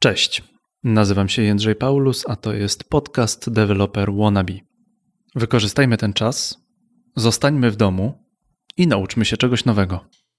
Cześć, nazywam się Jędrzej Paulus, a to jest podcast Developer Wannabe. Wykorzystajmy ten czas, zostańmy w domu i nauczmy się czegoś nowego.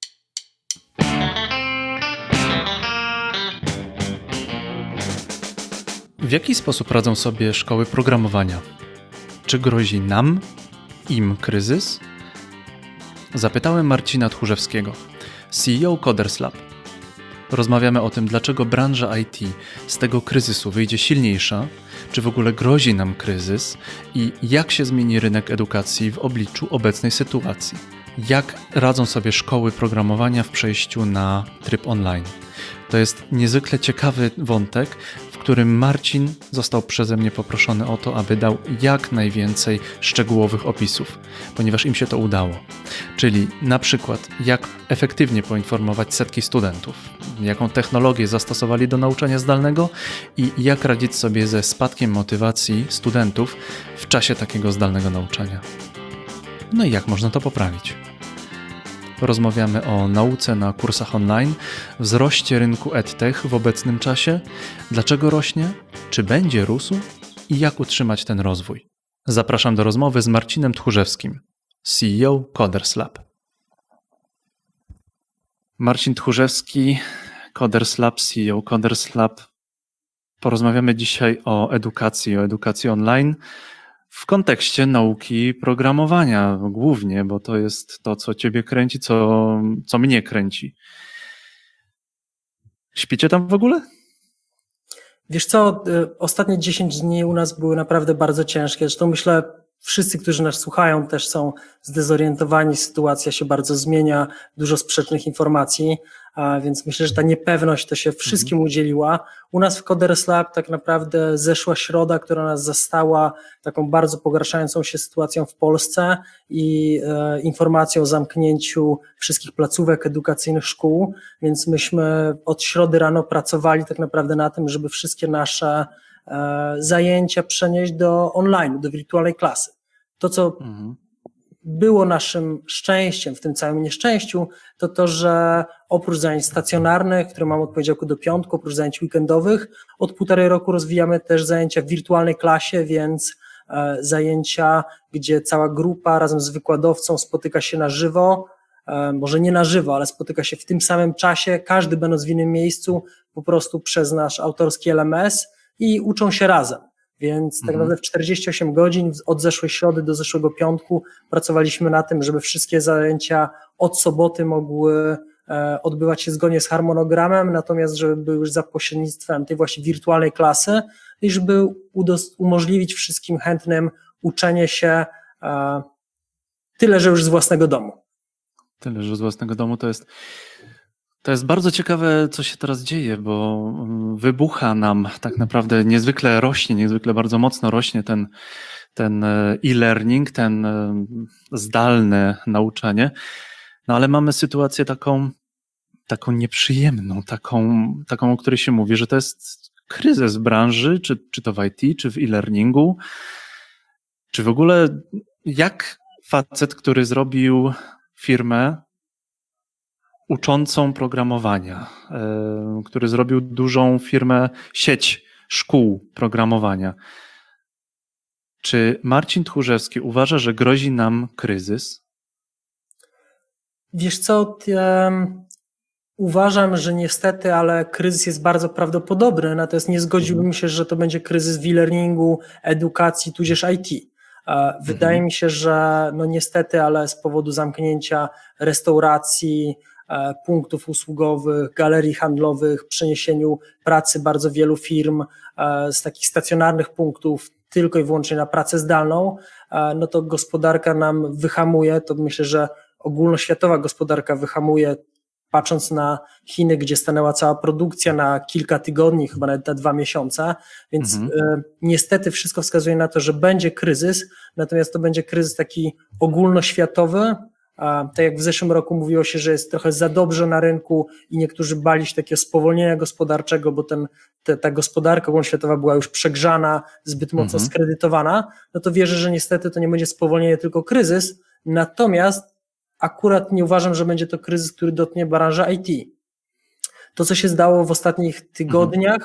W jaki sposób radzą sobie szkoły programowania? Czy grozi nam, im kryzys? Zapytałem Marcina Tchórzewskiego, CEO Coders Lab. Rozmawiamy o tym, dlaczego branża IT z tego kryzysu wyjdzie silniejsza, czy w ogóle grozi nam kryzys i jak się zmieni rynek edukacji w obliczu obecnej sytuacji. Jak radzą sobie szkoły programowania w przejściu na tryb online. To jest niezwykle ciekawy wątek, w którym Marcin został przeze mnie poproszony o to, aby dał jak najwięcej szczegółowych opisów, ponieważ im się to udało. Czyli na przykład jak efektywnie poinformować setki studentów, jaką technologię zastosowali do nauczania zdalnego i jak radzić sobie ze spadkiem motywacji studentów w czasie takiego zdalnego nauczania. No i jak można to poprawić. Rozmawiamy o nauce na kursach online, wzroście rynku EdTech w obecnym czasie, dlaczego rośnie, czy będzie rósł i jak utrzymać ten rozwój. Zapraszam do rozmowy z Marcinem Tchórzewskim, CEO Coders Lab. Marcin Tchórzewski, Coders Lab, CEO Coders Lab. Porozmawiamy dzisiaj o edukacji online w kontekście nauki głównie, bo to jest to, co ciebie kręci, co mnie kręci. Śpicie tam w ogóle? Wiesz co, ostatnie 10 dni u nas były naprawdę bardzo ciężkie. Zresztą myślę, wszyscy, którzy nas słuchają, też są zdezorientowani. Sytuacja się bardzo zmienia, dużo sprzecznych informacji, więc myślę, że ta niepewność to się wszystkim udzieliła. U nas w Coders Lab tak naprawdę zeszła środa, która nas zastała taką bardzo pogarszającą się sytuacją w Polsce i informacją o zamknięciu wszystkich placówek edukacyjnych szkół, więc myśmy od środy rano pracowali tak naprawdę na tym, żeby wszystkie nasze zajęcia przenieść do online, do wirtualnej klasy. To, co było naszym szczęściem w tym całym nieszczęściu, to to, że oprócz zajęć stacjonarnych, które mamy od poniedziałku do piątku, oprócz zajęć weekendowych, od 1,5 roku rozwijamy też zajęcia w wirtualnej klasie, więc zajęcia, gdzie cała grupa razem z wykładowcą spotyka się na żywo, może nie na żywo, ale spotyka się w tym samym czasie, każdy będąc w innym miejscu, po prostu przez nasz autorski LMS i uczą się razem. Więc tak naprawdę w 48 godzin od zeszłej środy do zeszłego piątku pracowaliśmy na tym, żeby wszystkie zajęcia od soboty mogły odbywać się zgodnie z harmonogramem, natomiast żeby były już za pośrednictwem tej właśnie wirtualnej klasy i żeby umożliwić wszystkim chętnym uczenie się tyle, że już z własnego domu. Tyle, że z własnego domu to jest bardzo ciekawe, co się teraz dzieje, bo wybucha nam tak naprawdę niezwykle bardzo mocno rośnie ten e-learning, ten zdalne nauczanie, no ale mamy sytuację taką nieprzyjemną, taką, o której się mówi, że to jest kryzys w branży, czy to w IT, czy w e-learningu, czy w ogóle jak facet, który zrobił firmę uczącą programowania, który zrobił dużą firmę, sieć szkół programowania. Czy Marcin Tchórzewski uważa, że grozi nam kryzys? Wiesz co, uważam, że niestety, ale kryzys jest bardzo prawdopodobny, natomiast nie zgodziłbym się, że to będzie kryzys w e-learningu, edukacji, tudzież IT. Wydaje mi się, że no niestety, ale z powodu zamknięcia restauracji, punktów usługowych, galerii handlowych, przeniesieniu pracy bardzo wielu firm z takich stacjonarnych punktów tylko i wyłącznie na pracę zdalną, no to gospodarka nam wyhamuje. To myślę, że ogólnoświatowa gospodarka wyhamuje, patrząc na Chiny, gdzie stanęła cała produkcja na kilka tygodni, chyba nawet na 2 miesiące, więc niestety wszystko wskazuje na to, że będzie kryzys, natomiast to będzie kryzys taki ogólnoświatowy. Tak jak w zeszłym roku mówiło się, że jest trochę za dobrze na rynku i niektórzy bali się takiego spowolnienia gospodarczego, bo ta gospodarka ogólnoświatowa była już przegrzana, zbyt mocno skredytowana, no to wierzę, że niestety to nie będzie spowolnienie, tylko kryzys. Natomiast akurat nie uważam, że będzie to kryzys, który dotknie branżę IT. To, co się zdało w ostatnich tygodniach,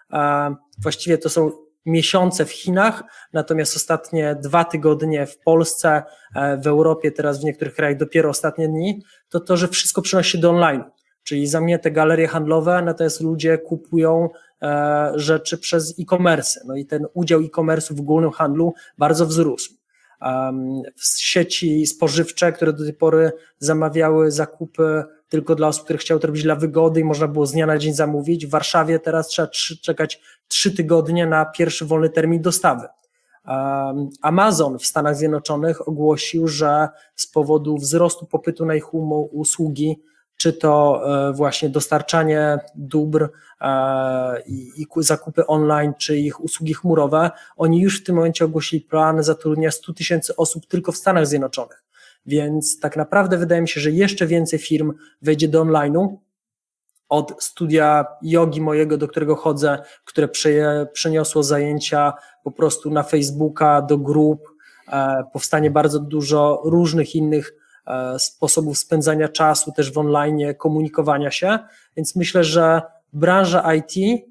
Właściwie to są miesiące w Chinach, natomiast ostatnie 2 tygodnie w Polsce, w Europie, teraz w niektórych krajach dopiero ostatnie dni, to, że wszystko przenosi się do online, czyli zamknięte galerie handlowe, natomiast ludzie kupują rzeczy przez e-commerce. No i ten udział e-commerce'u w ogólnym handlu bardzo wzrósł. Sieci spożywcze, które do tej pory zamawiały zakupy tylko dla osób, które chciały to robić dla wygody i można było z dnia na dzień zamówić. W Warszawie teraz trzeba czekać 3 tygodnie na pierwszy wolny termin dostawy. Amazon w Stanach Zjednoczonych ogłosił, że z powodu wzrostu popytu na ich usługi, czy to właśnie dostarczanie dóbr i zakupy online, czy ich usługi chmurowe, oni już w tym momencie ogłosili plan zatrudnienia 100 000 osób tylko w Stanach Zjednoczonych. Więc tak naprawdę wydaje mi się, że jeszcze więcej firm wejdzie do online'u. Od studia jogi mojego, do którego chodzę, które przeniosło zajęcia po prostu na Facebooka, do grup, powstanie bardzo dużo różnych innych sposobów spędzania czasu też w online, komunikowania się, więc myślę, że branża IT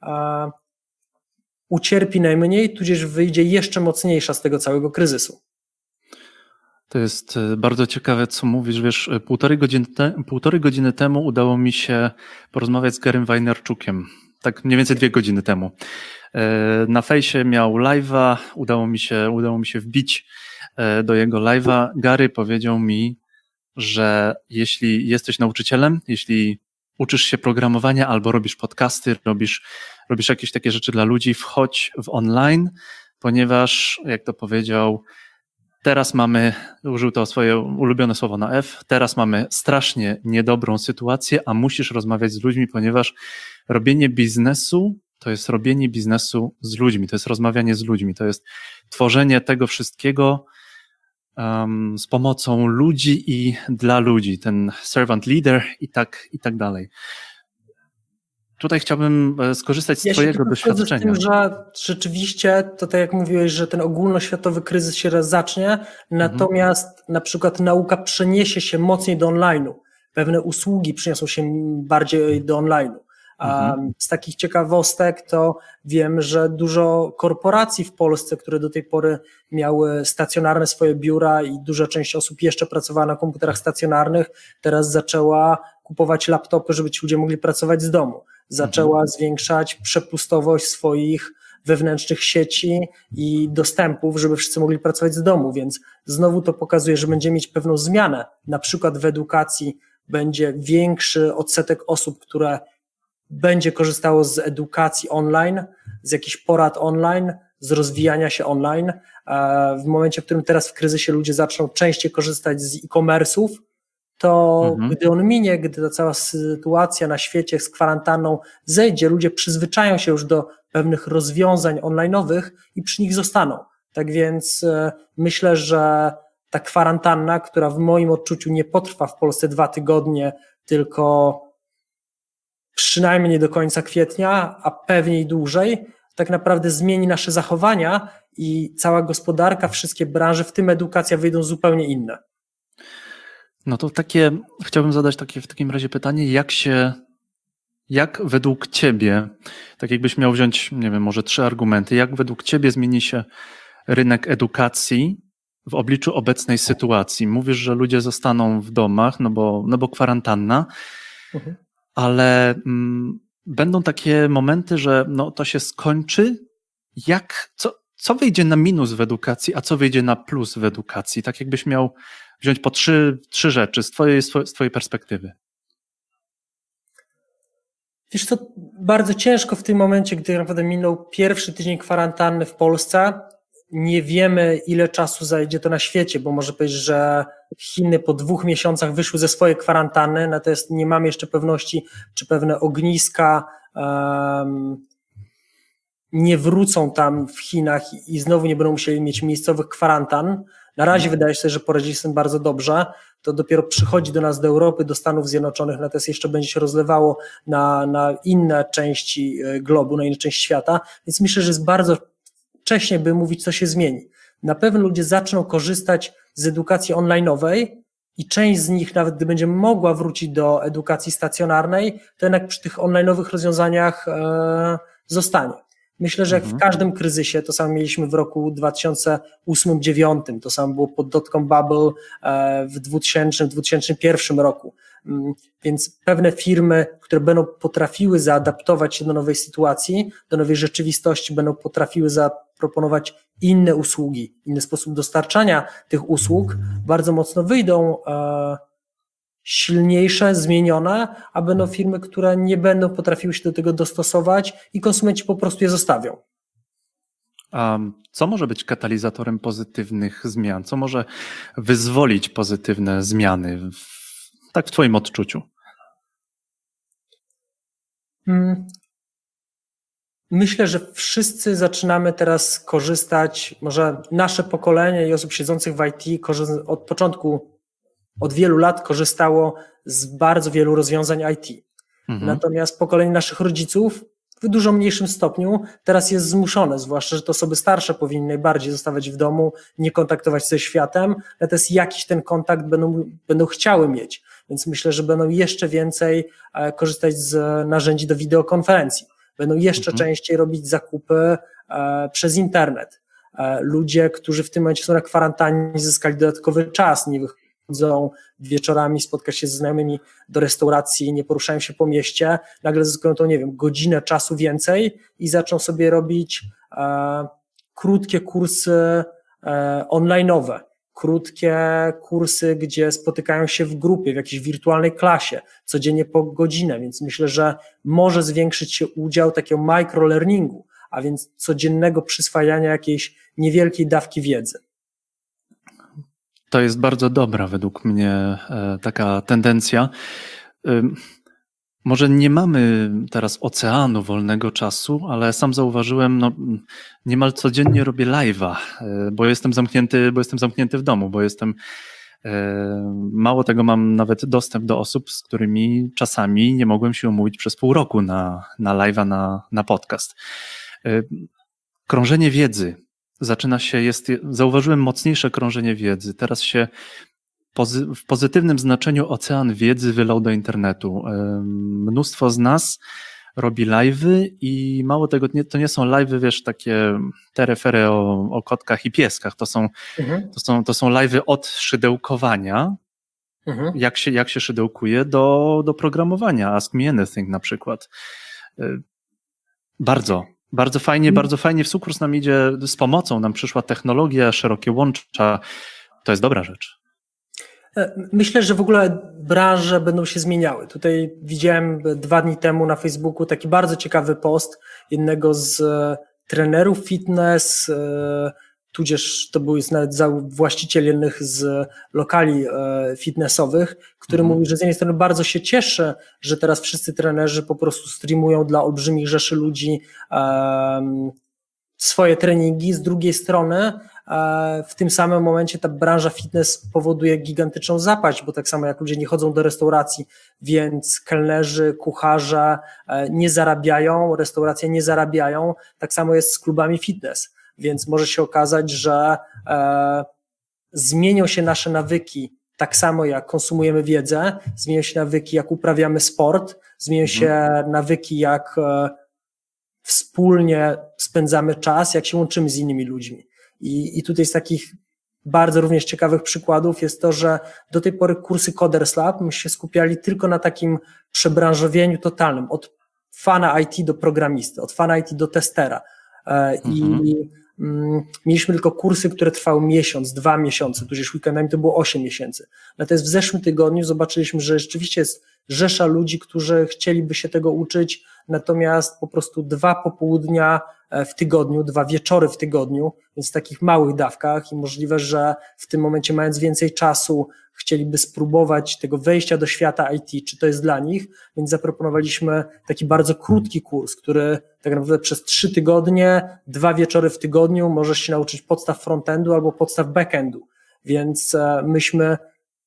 ucierpi najmniej, tudzież wyjdzie jeszcze mocniejsza z tego całego kryzysu. To jest bardzo ciekawe, co mówisz. Wiesz, półtorej godziny temu udało mi się porozmawiać z Garym Wajnerczukiem. Tak mniej więcej 2 godziny temu. Na fejsie miał live'a, udało mi się wbić do jego live'a. Gary powiedział mi, że jeśli jesteś nauczycielem, jeśli uczysz się programowania albo robisz podcasty, robisz jakieś takie rzeczy dla ludzi, wchodź w online, ponieważ, jak to powiedział, teraz mamy, użył to swoje ulubione słowo na F, teraz mamy strasznie niedobrą sytuację, a musisz rozmawiać z ludźmi, ponieważ robienie biznesu to jest robienie biznesu z ludźmi, to jest rozmawianie z ludźmi, to jest tworzenie tego wszystkiego z pomocą ludzi i dla ludzi, ten servant leader i tak dalej. Tutaj chciałbym skorzystać z twojego doświadczenia. Z tym, że rzeczywiście, to tak jak mówiłeś, że ten ogólnoświatowy kryzys się raz zacznie, natomiast na przykład nauka przeniesie się mocniej do online'u. Pewne usługi przeniosą się bardziej do online'u. Z takich ciekawostek to wiem, że dużo korporacji w Polsce, które do tej pory miały stacjonarne swoje biura i duża część osób jeszcze pracowała na komputerach stacjonarnych, teraz zaczęła kupować laptopy, żeby ci ludzie mogli pracować z domu. Zaczęła zwiększać przepustowość swoich wewnętrznych sieci i dostępów, żeby wszyscy mogli pracować z domu, więc znowu to pokazuje, że będziemy mieć pewną zmianę. Na przykład w edukacji będzie większy odsetek osób, które będzie korzystało z edukacji online, z jakichś porad online, z rozwijania się online. W momencie, w którym teraz w kryzysie ludzie zaczną częściej korzystać z e-commerce'ów, to gdy on minie, gdy ta cała sytuacja na świecie z kwarantanną zejdzie, ludzie przyzwyczają się już do pewnych rozwiązań online'owych i przy nich zostaną. Tak więc myślę, że ta kwarantanna, która w moim odczuciu nie potrwa w Polsce 2 tygodnie, tylko przynajmniej do końca kwietnia, a pewnie i dłużej, tak naprawdę zmieni nasze zachowania i cała gospodarka, wszystkie branże, w tym edukacja, wyjdą zupełnie inne. No to chciałbym zadać takie w takim razie pytanie, jak według ciebie, tak jakbyś miał wziąć, nie wiem, może 3 argumenty, jak według ciebie zmieni się rynek edukacji w obliczu obecnej sytuacji? Mówisz, że ludzie zostaną w domach, no bo kwarantanna, ale będą takie momenty, że no to się skończy. Co wyjdzie na minus w edukacji, a co wyjdzie na plus w edukacji? Tak jakbyś miał wziąć po 3 rzeczy z twojej perspektywy. Wiesz co, bardzo ciężko w tym momencie, gdy naprawdę minął pierwszy tydzień kwarantanny w Polsce. Nie wiemy, ile czasu zajdzie to na świecie, bo może powiedzieć, że Chiny po 2 miesiącach wyszły ze swojej kwarantanny, natomiast nie mamy jeszcze pewności, czy pewne ogniska nie wrócą tam w Chinach i znowu nie będą musieli mieć miejscowych kwarantan. Na razie wydaje się, że poradzili z tym bardzo dobrze. To dopiero przychodzi do nas, do Europy, do Stanów Zjednoczonych, natomiast jeszcze będzie się rozlewało na inne części globu, na inne części świata, więc myślę, że jest bardzo wcześnie, by mówić, co się zmieni. Na pewno ludzie zaczną korzystać z edukacji online'owej i część z nich, nawet gdy będzie mogła wrócić do edukacji stacjonarnej, to jednak przy tych online'owych rozwiązaniach zostanie. Myślę, że jak w każdym kryzysie, to samo mieliśmy w roku 2008-2009, to samo było pod dotcom bubble w 2000-2001 roku. Więc pewne firmy, które będą potrafiły zaadaptować się do nowej sytuacji, do nowej rzeczywistości, będą potrafiły zaproponować inne usługi, inny sposób dostarczania tych usług, bardzo mocno wyjdą silniejsze, zmienione, a będą firmy, które nie będą potrafiły się do tego dostosować i konsumenci po prostu je zostawią. A co może być katalizatorem pozytywnych zmian? Co może wyzwolić pozytywne zmiany, tak w twoim odczuciu? Myślę, że wszyscy zaczynamy teraz korzystać, może nasze pokolenie i osób siedzących w IT od początku, od wielu lat korzystało z bardzo wielu rozwiązań IT. Natomiast pokolenie naszych rodziców w dużo mniejszym stopniu teraz jest zmuszone, zwłaszcza, że to osoby starsze powinny najbardziej zostawać w domu, nie kontaktować się ze światem, natomiast jakiś ten kontakt będą chciały mieć. Więc myślę, że będą jeszcze więcej korzystać z narzędzi do wideokonferencji. Będą jeszcze częściej robić zakupy przez internet. Ludzie, którzy w tym momencie są na kwarantannie, zyskali dodatkowy czas, nie wychodzą wieczorami spotkać się ze znajomymi do restauracji, nie poruszają się po mieście, nagle zyskują to, nie wiem, godzinę czasu więcej i zaczną sobie robić krótkie kursy online'owe, krótkie kursy, gdzie spotykają się w grupie, w jakiejś wirtualnej klasie, codziennie po godzinę, więc myślę, że może zwiększyć się udział takiego microlearningu, a więc codziennego przyswajania jakiejś niewielkiej dawki wiedzy. To jest bardzo dobra według mnie taka tendencja. Może nie mamy teraz oceanu wolnego czasu, ale sam zauważyłem, niemal codziennie robię live'a, bo jestem zamknięty w domu, mało tego, mam nawet dostęp do osób, z którymi czasami nie mogłem się umówić przez pół roku na live'a, na podcast. Krążenie wiedzy zaczyna się, zauważyłem mocniejsze krążenie wiedzy. Teraz się w pozytywnym znaczeniu ocean wiedzy wylał do internetu. Mnóstwo z nas robi live'y i mało tego, to nie są live'y, wiesz, takie terefery o kotkach i pieskach. To są live'y od szydełkowania, jak się szydełkuje, do programowania. Ask Me Anything na przykład. Bardzo fajnie w sukurs nam idzie, z pomocą nam przyszła technologia, szerokie łącza. To jest dobra rzecz. Myślę, że w ogóle branże będą się zmieniały. Tutaj widziałem 2 dni temu na Facebooku taki bardzo ciekawy post jednego z trenerów fitness, tudzież to był nawet właściciel jednych z lokali fitnessowych, który mówi, że z jednej strony bardzo się cieszy, że teraz wszyscy trenerzy po prostu streamują dla olbrzymich rzeszy ludzi swoje treningi, z drugiej strony w tym samym momencie ta branża fitness powoduje gigantyczną zapaść, bo tak samo jak ludzie nie chodzą do restauracji, więc kelnerzy, kucharze nie zarabiają, restauracje nie zarabiają, tak samo jest z klubami fitness, więc może się okazać, że zmienią się nasze nawyki tak samo jak konsumujemy wiedzę, zmienią się nawyki jak uprawiamy sport, zmienią się nawyki jak wspólnie spędzamy czas, jak się łączymy z innymi ludźmi. I tutaj z takich bardzo również ciekawych przykładów jest to, że do tej pory kursy Coders Lab my się skupiali tylko na takim przebranżowieniu totalnym, od fana IT do programisty, od fana IT do testera. Mieliśmy tylko kursy, które trwały miesiąc, 2 miesiące, tudzież weekendami to było 8 miesięcy. Natomiast w zeszłym tygodniu zobaczyliśmy, że rzeczywiście jest rzesza ludzi, którzy chcieliby się tego uczyć, natomiast po prostu 2 popołudnia w tygodniu, 2 wieczory w tygodniu, więc w takich małych dawkach i możliwe, że w tym momencie mając więcej czasu chcieliby spróbować tego wejścia do świata IT, czy to jest dla nich, więc zaproponowaliśmy taki bardzo krótki kurs, który tak naprawdę przez 3 tygodnie, 2 wieczory w tygodniu możesz się nauczyć podstaw frontendu albo podstaw backendu, więc myśmy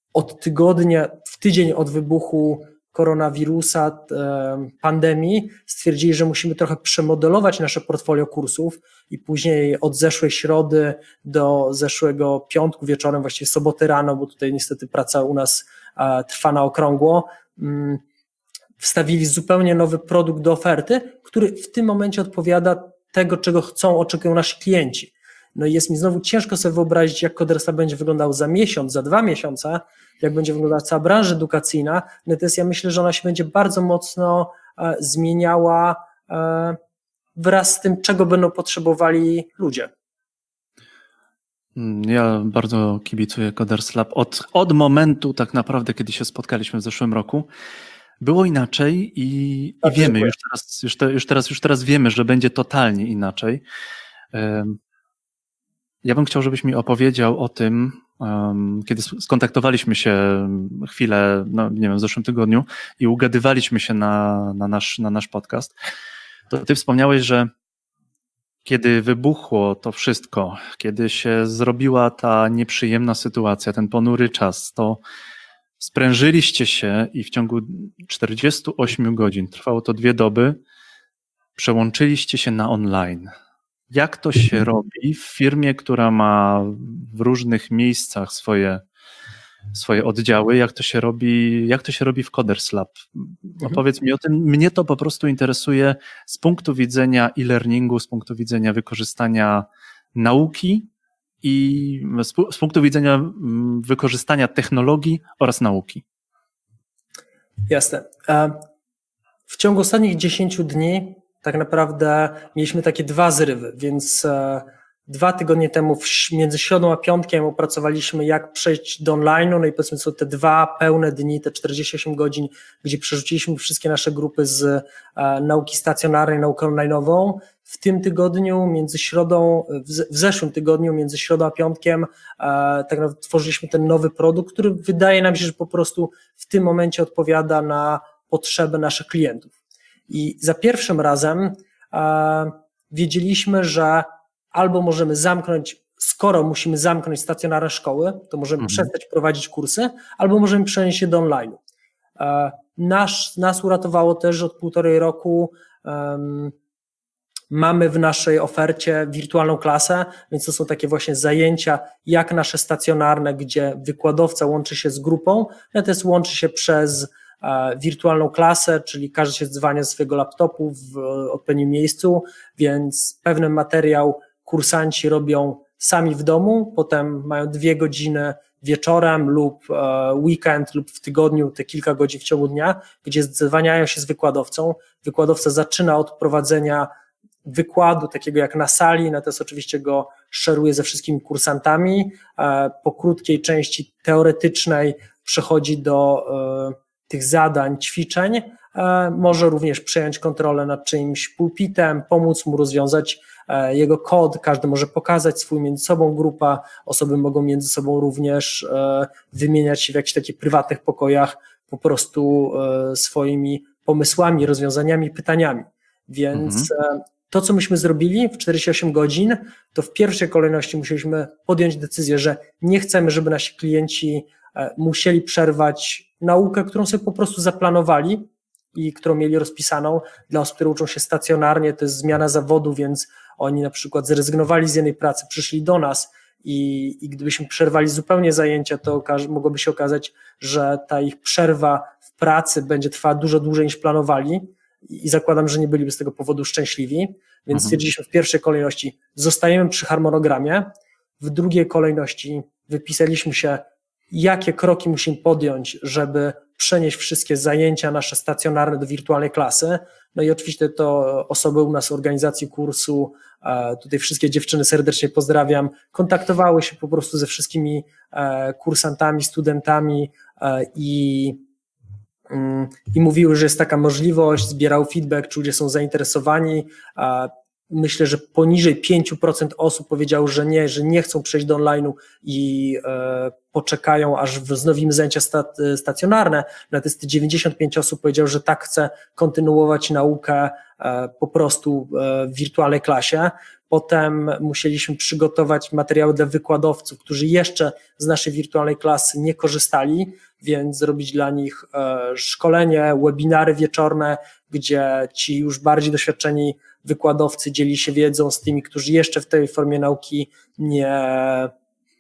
w tydzień od wybuchu koronawirusa, pandemii, stwierdzili, że musimy trochę przemodelować nasze portfolio kursów i później od zeszłej środy do zeszłego piątku wieczorem, właściwie soboty rano, bo tutaj niestety praca u nas trwa na okrągło, wstawili zupełnie nowy produkt do oferty, który w tym momencie odpowiada tego, czego oczekują nasi klienci. No i jest mi znowu ciężko sobie wyobrazić, jak Codersa będzie wyglądał za miesiąc, za 2 miesiące, jak będzie wyglądała cała branża edukacyjna. Natomiast ja myślę, że ona się będzie bardzo mocno zmieniała wraz z tym, czego będą potrzebowali ludzie. Ja bardzo kibicuję Coders Lab. Od momentu tak naprawdę, kiedy się spotkaliśmy w zeszłym roku, było inaczej i wiemy, już teraz wiemy, że będzie totalnie inaczej. Ja bym chciał, żebyś mi opowiedział o tym, kiedy skontaktowaliśmy się chwilę, no nie wiem, w zeszłym tygodniu i ugadywaliśmy się na nasz podcast, to ty wspomniałeś, że kiedy wybuchło to wszystko, kiedy się zrobiła ta nieprzyjemna sytuacja, ten ponury czas, to sprężyliście się i w ciągu 48 godzin, trwało to 2 doby, przełączyliście się na online. Jak to się robi w firmie, która ma w różnych miejscach swoje oddziały, jak to się robi w Coders Lab? Opowiedz mi o tym. Mnie to po prostu interesuje z punktu widzenia e-learningu, z punktu widzenia wykorzystania nauki i z punktu widzenia wykorzystania technologii oraz nauki. Jasne. W ciągu ostatnich 10 dni tak naprawdę mieliśmy takie 2 zrywy, więc 2 tygodnie temu między środą a piątkiem opracowaliśmy, jak przejść do online'u, no i powiedzmy są te 2 pełne dni, te 48 godzin, gdzie przerzuciliśmy wszystkie nasze grupy z nauki stacjonarnej, naukę online'ową. W tym tygodniu, w zeszłym tygodniu, między środą a piątkiem, tak naprawdę tworzyliśmy ten nowy produkt, który wydaje nam się, że po prostu w tym momencie odpowiada na potrzeby naszych klientów. I za pierwszym razem wiedzieliśmy, że albo możemy skoro musimy zamknąć stacjonarne szkoły, to możemy przestać prowadzić kursy, albo możemy przenieść się do online'u. Nas uratowało też, że od 1,5 roku mamy w naszej ofercie wirtualną klasę, więc to są takie właśnie zajęcia jak nasze stacjonarne, gdzie wykładowca łączy się z grupą, natomiast łączy się przez wirtualną klasę, czyli każdy się dzwania ze swojego laptopu w odpowiednim miejscu, więc pewien materiał kursanci robią sami w domu, potem mają 2 godziny wieczorem lub weekend lub w tygodniu, te kilka godzin w ciągu dnia, gdzie dzwaniają się z wykładowcą. Wykładowca zaczyna od prowadzenia wykładu, takiego jak na sali, natomiast oczywiście go szeruje ze wszystkimi kursantami. Po krótkiej części teoretycznej przechodzi do tych zadań, ćwiczeń, może również przejąć kontrolę nad czyimś pulpitem, pomóc mu rozwiązać jego kod, każdy może pokazać swój między sobą grupa, osoby mogą między sobą również wymieniać się w jakichś takich prywatnych pokojach po prostu swoimi pomysłami, rozwiązaniami, pytaniami. Więc to, co myśmy zrobili w 48 godzin, to w pierwszej kolejności musieliśmy podjąć decyzję, że nie chcemy, żeby nasi klienci musieli przerwać naukę, którą sobie po prostu zaplanowali i którą mieli rozpisaną. Dla osób, które uczą się stacjonarnie, to jest zmiana zawodu, więc oni na przykład zrezygnowali z jednej pracy, przyszli do nas i gdybyśmy przerwali zupełnie zajęcia, to mogłoby się okazać, że ta ich przerwa w pracy będzie trwała dużo dłużej niż planowali i zakładam, że nie byliby z tego powodu szczęśliwi, więc stwierdziliśmy w pierwszej kolejności zostajemy przy harmonogramie, w drugiej kolejności wypisaliśmy się, jakie kroki musimy podjąć, żeby przenieść wszystkie zajęcia nasze stacjonarne do wirtualnej klasy. No i oczywiście to osoby u nas w organizacji kursu, tutaj wszystkie dziewczyny serdecznie pozdrawiam, kontaktowały się po prostu ze wszystkimi kursantami, studentami i mówiły, że jest taka możliwość, zbierał feedback, czy ludzie są zainteresowani. Myślę, że poniżej 5% osób powiedziało, że nie chcą przejść do online'u i poczekają, aż wznowimy zajęcia stacjonarne. Natomiast 95 osób powiedziało, że tak chce kontynuować naukę po prostu w wirtualnej klasie. Potem musieliśmy przygotować materiały dla wykładowców, którzy jeszcze z naszej wirtualnej klasy nie korzystali, więc zrobić dla nich szkolenie, webinary wieczorne, gdzie ci już bardziej doświadczeni wykładowcy dzieli się wiedzą z tymi, którzy jeszcze w tej formie nauki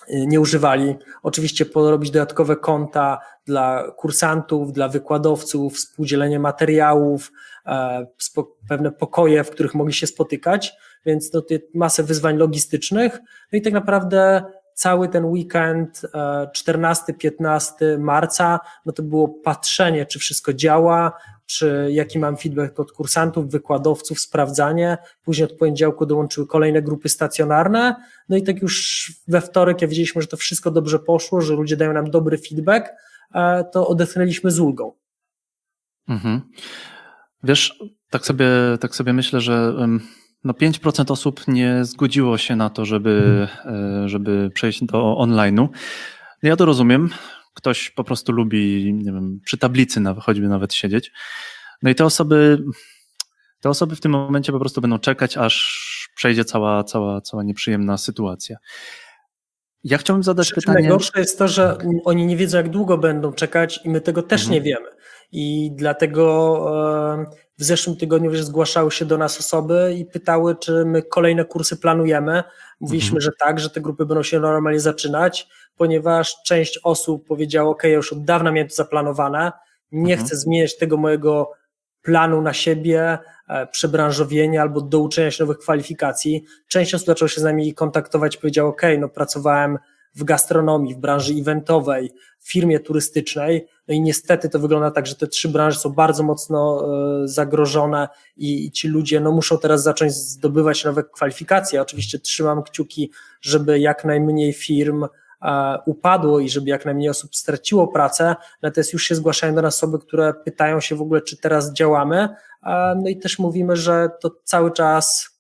nie używali. Oczywiście porobić dodatkowe konta dla kursantów, dla wykładowców, współdzielenie materiałów, pewne pokoje, w których mogli się spotykać, więc no, masę wyzwań logistycznych. No i tak naprawdę cały ten weekend 14-15 marca, no to było patrzenie, czy wszystko działa, czy jaki mam feedback od kursantów, wykładowców, sprawdzanie. Później od poniedziałku dołączyły kolejne grupy stacjonarne. No i tak już we wtorek, jak widzieliśmy, że to wszystko dobrze poszło, że ludzie dają nam dobry feedback, to odetchnęliśmy z ulgą. Mhm. Wiesz, tak sobie myślę, że no 5% osób nie zgodziło się na to, żeby przejść do online'u. Ja to rozumiem. Ktoś po prostu lubi, nie wiem, przy tablicy choćby nawet siedzieć. No i te osoby w tym momencie po prostu będą czekać, aż przejdzie cała nieprzyjemna sytuacja. Ja chciałbym zadać pytanie. Najgorsze jest to, że oni nie wiedzą, jak długo będą czekać i my tego też nie wiemy. I dlatego w zeszłym tygodniu zgłaszały się do nas osoby i pytały, czy my kolejne kursy planujemy. Mówiliśmy, że tak, że te grupy będą się normalnie zaczynać, ponieważ część osób powiedziała, ok, ja już od dawna miałem to zaplanowane, nie chcę zmieniać tego mojego planu na siebie, przebranżowienia albo douczenia się nowych kwalifikacji. Część osób zaczęła się z nami kontaktować, powiedziała, ok, no pracowałem w gastronomii, w branży eventowej, w firmie turystycznej, no i niestety to wygląda tak, że te 3 branże są bardzo mocno zagrożone i ci ludzie no muszą teraz zacząć zdobywać nowe kwalifikacje. Oczywiście trzymam kciuki, żeby jak najmniej firm upadło i żeby jak najmniej osób straciło pracę, natomiast już się zgłaszają do nas osoby, które pytają się w ogóle, czy teraz działamy, no i też mówimy, że to cały czas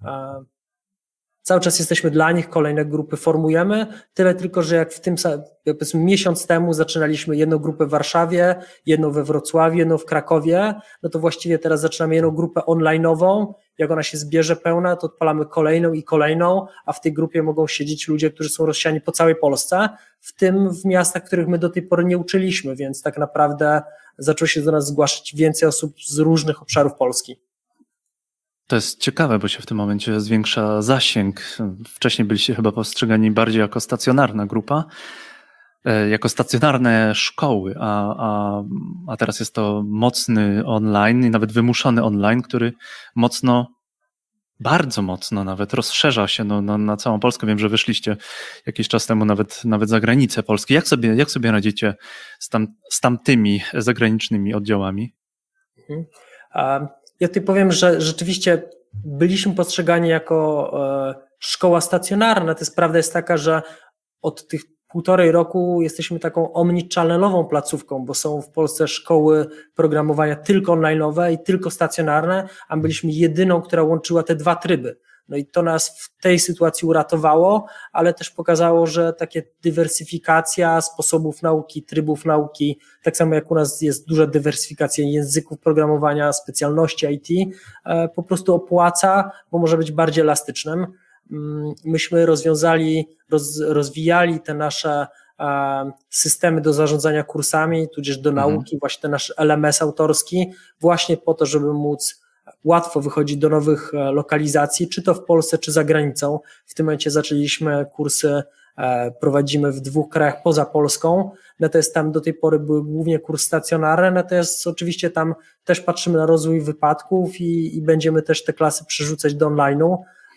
jesteśmy dla nich, kolejne grupy formujemy, tyle tylko, że jak w tym powiedzmy miesiąc temu zaczynaliśmy jedną grupę w Warszawie, jedną we Wrocławiu, jedną w Krakowie, no to właściwie teraz zaczynamy jedną grupę online'ową, jak ona się zbierze pełna, to odpalamy kolejną i kolejną, a w tej grupie mogą siedzieć ludzie, którzy są rozsiani po całej Polsce, w tym w miastach, których my do tej pory nie uczyliśmy, więc tak naprawdę zaczęło się do nas zgłaszać więcej osób z różnych obszarów Polski. To jest ciekawe, bo się w tym momencie zwiększa zasięg. Wcześniej byliście chyba postrzegani bardziej jako stacjonarna grupa, jako stacjonarne szkoły, a teraz jest to mocny online i nawet wymuszony online, który bardzo mocno nawet rozszerza się na całą Polskę. Wiem, że wyszliście jakiś czas temu nawet za granicę Polski. Jak sobie radzicie z tamtymi zagranicznymi oddziałami? Ja tutaj powiem, że rzeczywiście byliśmy postrzegani jako szkoła stacjonarna. To jest prawda jest taka, że od tych 1,5 roku jesteśmy taką omnichannelową placówką, bo są w Polsce szkoły programowania tylko online'owe i tylko stacjonarne, a my byliśmy jedyną, która łączyła te 2 tryby. No i to nas w tej sytuacji uratowało, ale też pokazało, że takie dywersyfikacja sposobów nauki, trybów nauki, tak samo jak u nas jest duża dywersyfikacja języków programowania, specjalności IT, po prostu opłaca, bo może być bardziej elastycznym. Myśmy rozwijali te nasze systemy do zarządzania kursami, tudzież do nauki, właśnie ten nasz LMS autorski, właśnie po to, żeby móc łatwo wychodzić do nowych lokalizacji, czy to w Polsce, czy za granicą. W tym momencie zaczęliśmy kursy, prowadzimy w 2 krajach poza Polską, natomiast tam do tej pory były głównie kursy stacjonarne, natomiast oczywiście tam też patrzymy na rozwój wypadków i będziemy też te klasy przerzucać do online'u.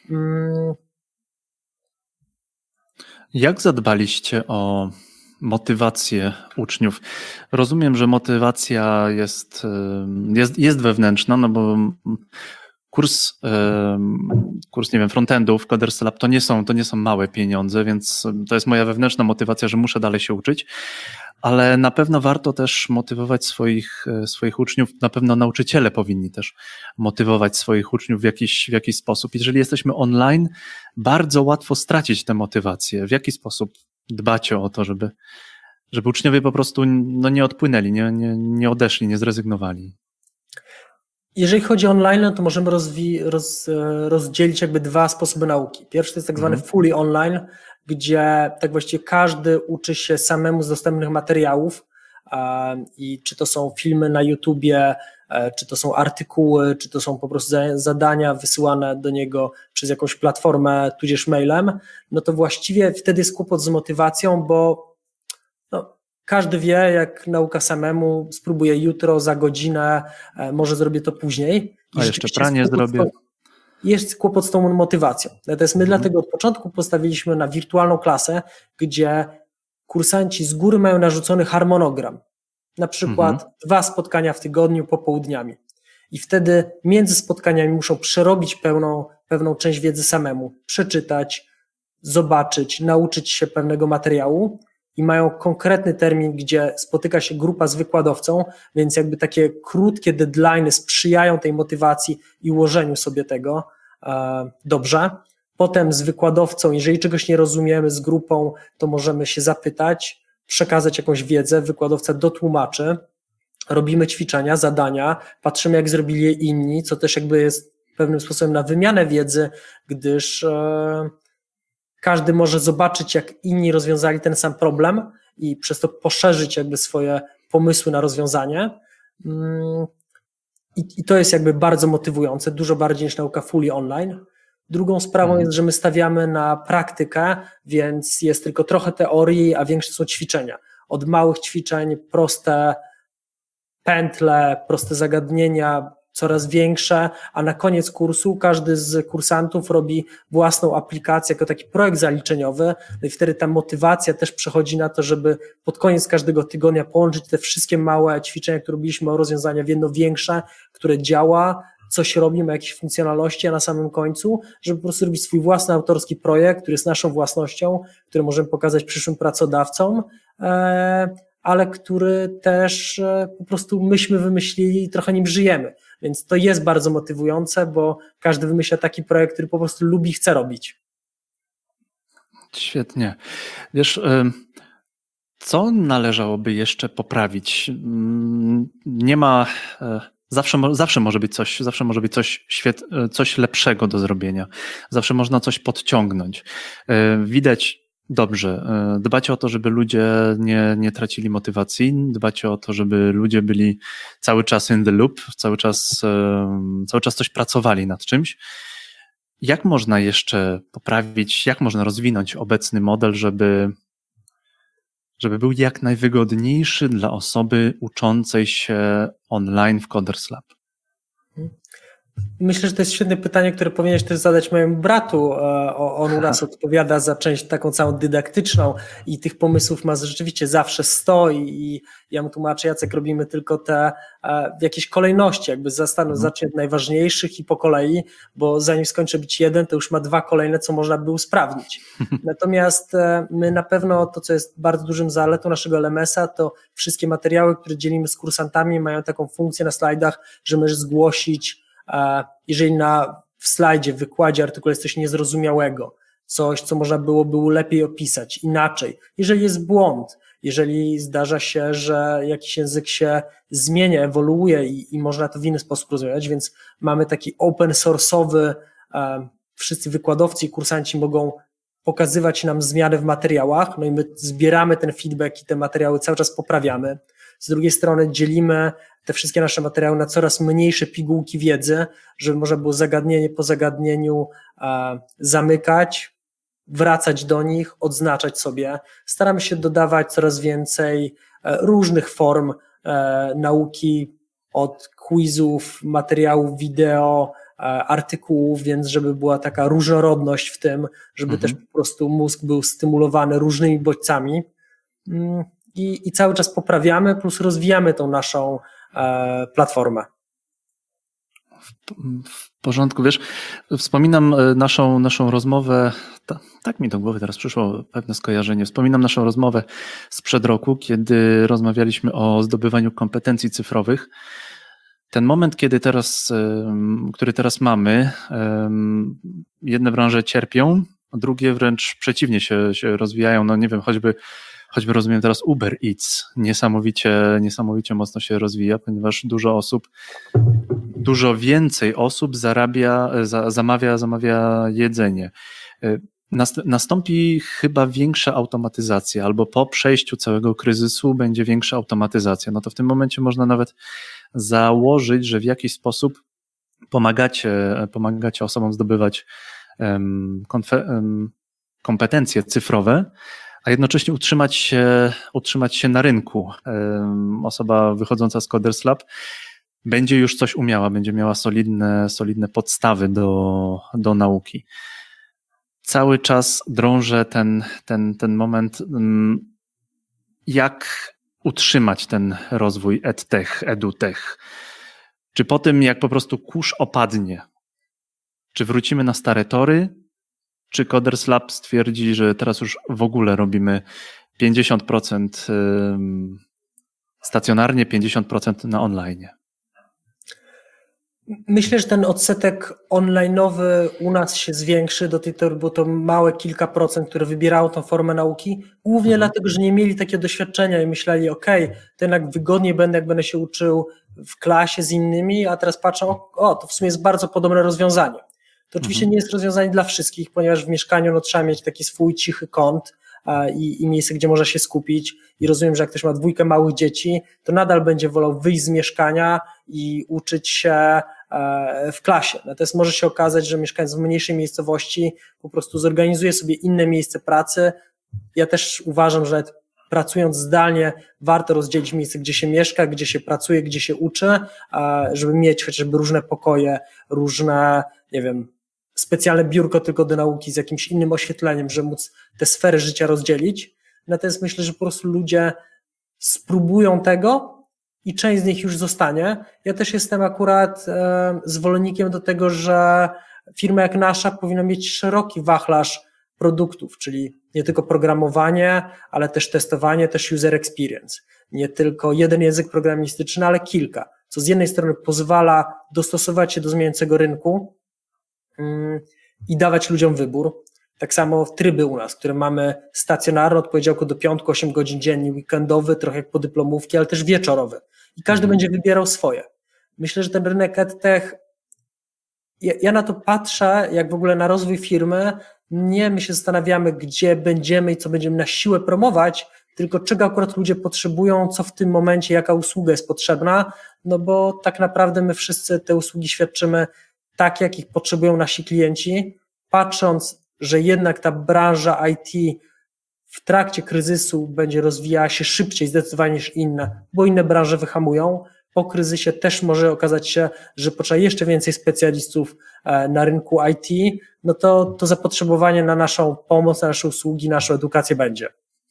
Jak zadbaliście o motywację uczniów? Rozumiem, że motywacja jest wewnętrzna, no bo kurs, nie wiem, frontendów, Coders Lab to nie są małe pieniądze, więc to jest moja wewnętrzna motywacja, że muszę dalej się uczyć, ale na pewno warto też motywować swoich uczniów, na pewno nauczyciele powinni też motywować swoich uczniów w jakiś sposób. Jeżeli jesteśmy online, bardzo łatwo stracić tę motywację. W jaki sposób dbacie o to, żeby uczniowie po prostu nie odpłynęli, nie odeszli, nie zrezygnowali? Jeżeli chodzi o online, to możemy rozdzielić jakby 2 sposoby nauki. Pierwszy to jest tak zwany fully online, gdzie tak właściwie każdy uczy się samemu z dostępnych materiałów i czy to są filmy na YouTubie, czy to są artykuły, czy to są po prostu zadania wysyłane do niego przez jakąś platformę, tudzież mailem, no to właściwie wtedy jest kłopot z motywacją, bo no, każdy wie, jak nauka samemu, spróbuję jutro, za godzinę, może zrobię to później. A jeszcze pranie zrobię. Jest kłopot z tą motywacją. Natomiast my dlatego od początku postawiliśmy na wirtualną klasę, gdzie kursanci z góry mają narzucony harmonogram. Na przykład 2 spotkania w tygodniu popołudniami. I wtedy między spotkaniami muszą przerobić pewną część wiedzy samemu, przeczytać, zobaczyć, nauczyć się pewnego materiału i mają konkretny termin, gdzie spotyka się grupa z wykładowcą, więc jakby takie krótkie deadline'y sprzyjają tej motywacji i ułożeniu sobie tego dobrze. Potem z wykładowcą, jeżeli czegoś nie rozumiemy z grupą, to możemy się zapytać, przekazać jakąś wiedzę, wykładowca dotłumaczy, robimy ćwiczenia, zadania, patrzymy jak zrobili je inni, co też jakby jest pewnym sposobem na wymianę wiedzy, gdyż każdy może zobaczyć jak inni rozwiązali ten sam problem i przez to poszerzyć jakby swoje pomysły na rozwiązanie. I to jest jakby bardzo motywujące, dużo bardziej niż nauka fully online. Drugą sprawą jest, że my stawiamy na praktykę, więc jest tylko trochę teorii, a większe są ćwiczenia. Od małych ćwiczeń, proste pętle, proste zagadnienia, coraz większe, a na koniec kursu każdy z kursantów robi własną aplikację jako taki projekt zaliczeniowy, no i wtedy ta motywacja też przechodzi na to, żeby pod koniec każdego tygodnia połączyć te wszystkie małe ćwiczenia, które robiliśmy, o rozwiązania w jedno większe, które działa, coś robi, ma jakieś funkcjonalności, a na samym końcu, żeby po prostu robić swój własny autorski projekt, który jest naszą własnością, który możemy pokazać przyszłym pracodawcom, ale który też po prostu myśmy wymyślili i trochę nim żyjemy. Więc to jest bardzo motywujące, bo każdy wymyśla taki projekt, który po prostu lubi i chce robić. Świetnie. Wiesz, co należałoby jeszcze poprawić? Nie ma... Zawsze może być coś lepszego do zrobienia. Zawsze można coś podciągnąć. Widać dobrze. Dbacie o to, żeby ludzie nie tracili motywacji. Dbacie o to, żeby ludzie byli cały czas in the loop, cały czas coś pracowali nad czymś. Jak można jeszcze poprawić, jak można rozwinąć obecny model, żeby był jak najwygodniejszy dla osoby uczącej się online w Coders Lab? Myślę, że to jest świetne pytanie, które powinieneś też zadać mojemu bratu. On u nas odpowiada za część taką całą dydaktyczną i tych pomysłów ma rzeczywiście zawsze 100 i ja mu tłumaczę, Jacek, robimy tylko te w jakiejś kolejności, jakby zacznie od najważniejszych i po kolei, bo zanim skończy być jeden, to już ma 2 kolejne, co można by usprawnić. Natomiast my na pewno to, co jest bardzo dużym zaletą naszego LMS-a, to wszystkie materiały, które dzielimy z kursantami, mają taką funkcję na slajdach, że możesz zgłosić, jeżeli w slajdzie, w wykładzie, artykule jest coś niezrozumiałego, coś, co można byłoby lepiej opisać, inaczej. Jeżeli jest błąd, jeżeli zdarza się, że jakiś język się zmienia, ewoluuje i można to w inny sposób rozwiązać, więc mamy taki open source'owy, wszyscy wykładowcy i kursanci mogą pokazywać nam zmiany w materiałach, no i my zbieramy ten feedback i te materiały cały czas poprawiamy. Z drugiej strony dzielimy te wszystkie nasze materiały na coraz mniejsze pigułki wiedzy, żeby można było zagadnienie po zagadnieniu zamykać, wracać do nich, odznaczać sobie. Staramy się dodawać coraz więcej różnych form nauki, od quizów, materiałów wideo, artykułów, więc żeby była taka różnorodność w tym, żeby też po prostu mózg był stymulowany różnymi bodźcami i cały czas poprawiamy, plus rozwijamy tą naszą platformę. W porządku, wiesz, wspominam naszą rozmowę, tak mi do głowy teraz przyszło pewne skojarzenie, wspominam naszą rozmowę sprzed roku, kiedy rozmawialiśmy o zdobywaniu kompetencji cyfrowych. Ten moment, który teraz mamy, jedne branże cierpią, a drugie wręcz przeciwnie się rozwijają, no nie wiem, choćby rozumiem teraz Uber Eats niesamowicie mocno się rozwija, ponieważ dużo więcej osób zamawia jedzenie. Nastąpi chyba większa automatyzacja, albo po przejściu całego kryzysu będzie większa automatyzacja. No to w tym momencie można nawet założyć, że w jakiś sposób pomagacie osobom zdobywać kompetencje cyfrowe, a jednocześnie utrzymać się na rynku. Osoba wychodząca z Coders Lab będzie już coś umiała, będzie miała solidne podstawy do nauki. Cały czas drążę ten moment, jak utrzymać ten rozwój edtech, edutech. Czy po tym, jak po prostu kurz opadnie, czy wrócimy na stare tory, czy Coders Lab stwierdzi, że teraz już w ogóle robimy 50% stacjonarnie, 50% na online? Myślę, że ten odsetek online'owy u nas się zwiększy do tej tory, bo to małe kilka procent, które wybierało tą formę nauki, głównie dlatego, że nie mieli takiego doświadczenia i myśleli, to jednak wygodniej będę, jak będę się uczył w klasie z innymi, a teraz patrzą, to w sumie jest bardzo podobne rozwiązanie. To oczywiście nie jest rozwiązanie dla wszystkich, ponieważ w mieszkaniu trzeba mieć taki swój cichy kąt i miejsce, gdzie można się skupić, i rozumiem, że jak ktoś ma 2 małych dzieci, to nadal będzie wolał wyjść z mieszkania i uczyć się w klasie. Natomiast może się okazać, że mieszkając w mniejszej miejscowości po prostu zorganizuje sobie inne miejsce pracy. Ja też uważam, że pracując zdalnie warto rozdzielić miejsce, gdzie się mieszka, gdzie się pracuje, gdzie się uczy, żeby mieć chociażby różne pokoje, różne, specjalne biurko tylko do nauki z jakimś innym oświetleniem, żeby móc te sfery życia rozdzielić. Natomiast myślę, że po prostu ludzie spróbują tego i część z nich już zostanie. Ja też jestem akurat zwolennikiem do tego, że firma jak nasza powinna mieć szeroki wachlarz produktów, czyli nie tylko programowanie, ale też testowanie, też user experience. Nie tylko jeden język programistyczny, ale kilka, co z jednej strony pozwala dostosować się do zmieniającego rynku i dawać ludziom wybór. Tak samo w tryby u nas, które mamy stacjonarny od poniedziałku do piątku, 8 godzin dziennie, weekendowy, trochę jak podyplomówki, ale też wieczorowy. I każdy będzie wybierał swoje. Myślę, że ten rynek edtech, ja na to patrzę, jak w ogóle na rozwój firmy, nie my się zastanawiamy, gdzie będziemy i co będziemy na siłę promować, tylko czego akurat ludzie potrzebują, co w tym momencie, jaka usługa jest potrzebna, no bo tak naprawdę my wszyscy te usługi świadczymy tak, jak ich potrzebują nasi klienci, patrząc, że jednak ta branża IT w trakcie kryzysu będzie rozwijała się szybciej zdecydowanie niż inne, bo inne branże wyhamują. Po kryzysie też może okazać się, że potrzeba jeszcze więcej specjalistów na rynku IT, no to zapotrzebowanie na naszą pomoc, na nasze usługi, naszą edukację będzie.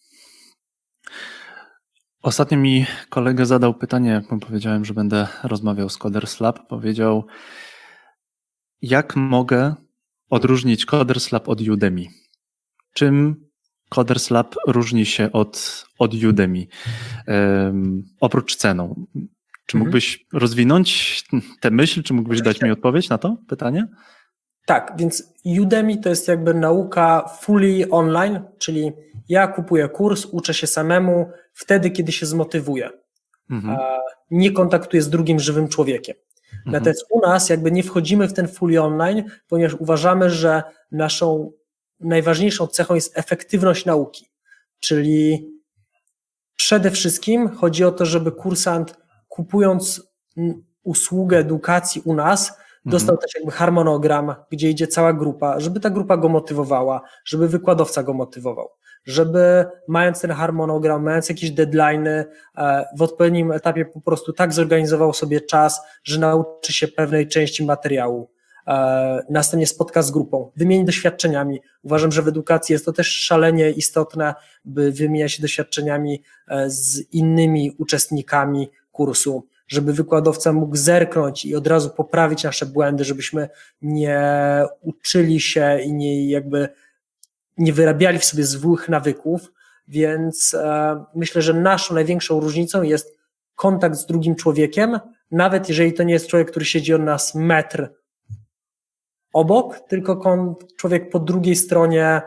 Ostatnio mi kolega zadał pytanie, jak mu powiedziałem, że będę rozmawiał z Coders Lab, powiedział, jak mogę odróżnić Coders Lab od Udemy? Czym Coders Lab różni się od Udemy? Oprócz ceną. Czy mógłbyś rozwinąć tę myśl, czy mógłbyś dać mi odpowiedź na to pytanie? Tak, więc Udemy to jest jakby nauka fully online, czyli ja kupuję kurs, uczę się samemu wtedy, kiedy się zmotywuję. Nie kontaktuję z drugim żywym człowiekiem. Natomiast u nas jakby nie wchodzimy w ten fully online, ponieważ uważamy, że naszą najważniejszą cechą jest efektywność nauki. Czyli przede wszystkim chodzi o to, żeby kursant, kupując usługę edukacji u nas, dostał też jakby harmonogram, gdzie idzie cała grupa, żeby ta grupa go motywowała, żeby wykładowca go motywował, żeby mając ten harmonogram, mając jakieś deadline'y, w odpowiednim etapie po prostu tak zorganizował sobie czas, że nauczy się pewnej części materiału. Następnie spotka z grupą, wymieni doświadczeniami. Uważam, że w edukacji jest to też szalenie istotne, by wymieniać się doświadczeniami z innymi uczestnikami kursu, żeby wykładowca mógł zerknąć i od razu poprawić nasze błędy, żebyśmy nie uczyli się i nie wyrabiali w sobie złych nawyków, więc myślę, że naszą największą różnicą jest kontakt z drugim człowiekiem, nawet jeżeli to nie jest człowiek, który siedzi od nas metr obok, tylko człowiek po drugiej stronie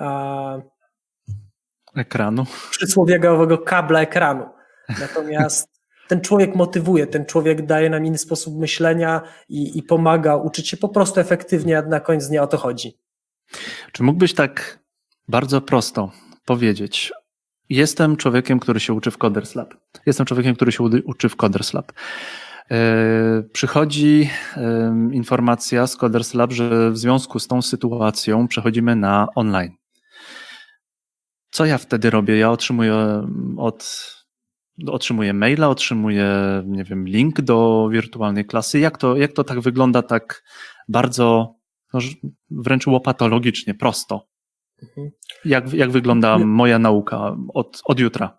ekranu, przysłowiowego kabla ekranu. Natomiast ten człowiek motywuje, ten człowiek daje nam inny sposób myślenia i pomaga uczyć się po prostu efektywnie, a na koniec dnia o to chodzi. Czy mógłbyś tak bardzo prosto powiedzieć, jestem człowiekiem, który się uczy w Coders Lab. Jestem człowiekiem, który się uczy w Coders Lab. Przychodzi informacja z Coders Lab, że w związku z tą sytuacją przechodzimy na online. Co ja wtedy robię? Ja otrzymuję maila, otrzymuję, nie wiem, link do wirtualnej klasy. Jak to tak wygląda tak bardzo, no, wręcz łopatologicznie, prosto? Jak wygląda moja nauka od jutra?